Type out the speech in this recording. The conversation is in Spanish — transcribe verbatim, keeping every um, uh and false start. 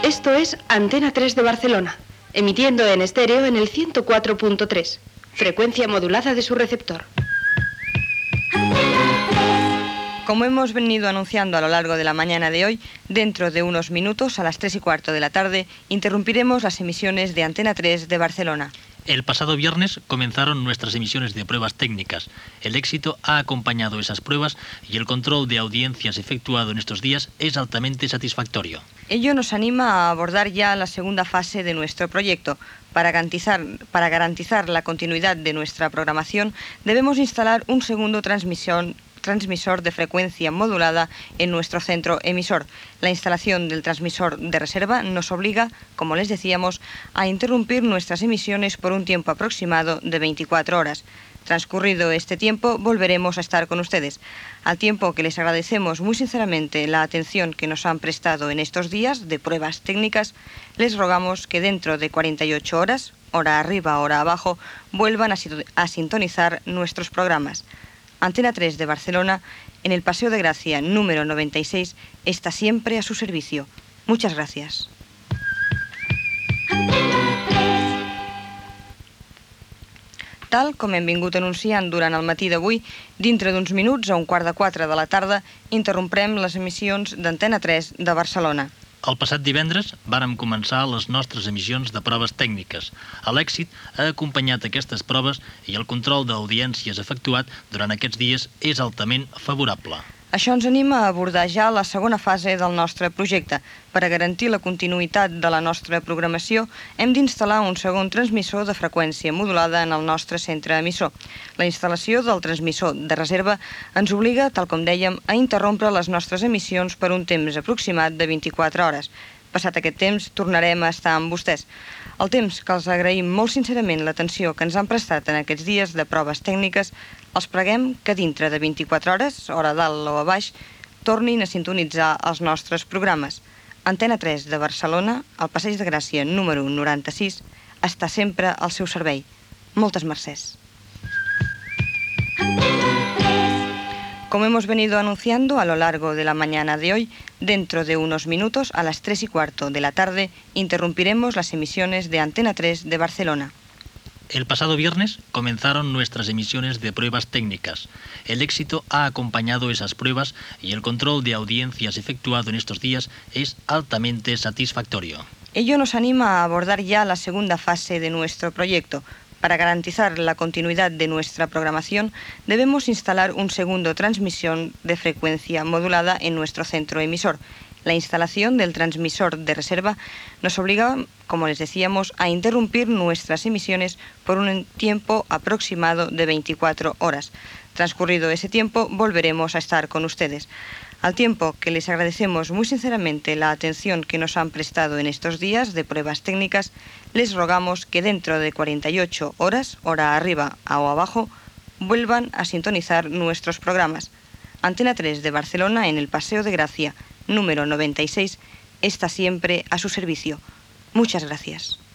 Esto es Antena tres de Barcelona, emitiendo en estéreo en el ciento cuatro punto tres, frecuencia modulada de su receptor. Como hemos venido anunciando a lo largo de la mañana de hoy, dentro de unos minutos, a las tres y cuarto de la tarde, interrumpiremos las emisiones de Antena tres de Barcelona. El pasado viernes comenzaron nuestras emisiones de pruebas técnicas. El éxito ha acompañado esas pruebas y el control de audiencias efectuado en estos días es altamente satisfactorio. Ello nos anima a abordar ya la segunda fase de nuestro proyecto. Para garantizar, para garantizar la continuidad de nuestra programación, debemos instalar un segundo transmisión transmisor de frecuencia modulada en nuestro centro emisor. La instalación del transmisor de reserva nos obliga, como les decíamos, a interrumpir nuestras emisiones por un tiempo aproximado de veinticuatro horas. Transcurrido este tiempo, volveremos a estar con ustedes. Al tiempo que les agradecemos muy sinceramente la atención que nos han prestado en estos días de pruebas técnicas, les rogamos que dentro de cuarenta y ocho horas, hora arriba, hora abajo, vuelvan a, a sintonizar nuestros programas. Antena tres de Barcelona, en el Paseo de Gracia número noventa y seis, está siempre a su servicio. Muchas gracias. Tal com hem vingut anunciant durant el matí d'avui, dintre d'uns minuts, a un quart de quatre de la tarda, interromprem les emissions d'Antena tres de Barcelona. El passat divendres vàrem començar les nostres emissions de proves tècniques. L'èxit ha acompanyat aquestes proves i el control d'audiències efectuat durant aquests dies és altament favorable. Això ens anima a abordar ja la segona fase del nostre projecte. Per a garantir la continuïtat de la nostra programació, hem d'instal·lar un segon transmissor de freqüència modulada en el nostre centre emissor. La instal·lació del transmissor de reserva ens obliga, tal com dèiem, a interrompre les nostres emissions per un temps aproximat de vint-i-quatre hores. Passat aquest temps, tornarem a estar amb vostès. El temps que els agraïm molt sincerament l'atenció que ens han prestat en aquests dies de proves tècniques, els preguem que dintre de vint-i-quatre hores, hora dalt o a baix, tornin a sintonitzar els nostres programes. Antena tres de Barcelona, al Passeig de Gràcia número noranta-sis, està sempre al seu servei. Moltes mercès. Como hemos venido anunciando a lo largo de la mañana de hoy, dentro de unos minutos, a las tres y cuarto de la tarde, interrumpiremos las emisiones de Antena tres de Barcelona. El pasado viernes comenzaron nuestras emisiones de pruebas técnicas. El éxito ha acompañado esas pruebas y el control de audiencias efectuado en estos días es altamente satisfactorio. Ello nos anima a abordar ya la segunda fase de nuestro proyecto. Para garantizar la continuidad de nuestra programación, debemos instalar un segundo transmisión de frecuencia modulada en nuestro centro emisor. La instalación del transmisor de reserva nos obliga, como les decíamos, a interrumpir nuestras emisiones por un tiempo aproximado de veinticuatro horas. Transcurrido ese tiempo, volveremos a estar con ustedes. Al tiempo que les agradecemos muy sinceramente la atención que nos han prestado en estos días de pruebas técnicas, les rogamos que dentro de cuarenta y ocho horas, hora arriba o abajo, vuelvan a sintonizar nuestros programas. Antena tres de Barcelona, en el Paseo de Gracia número noventa y seis, está siempre a su servicio. Muchas gracias.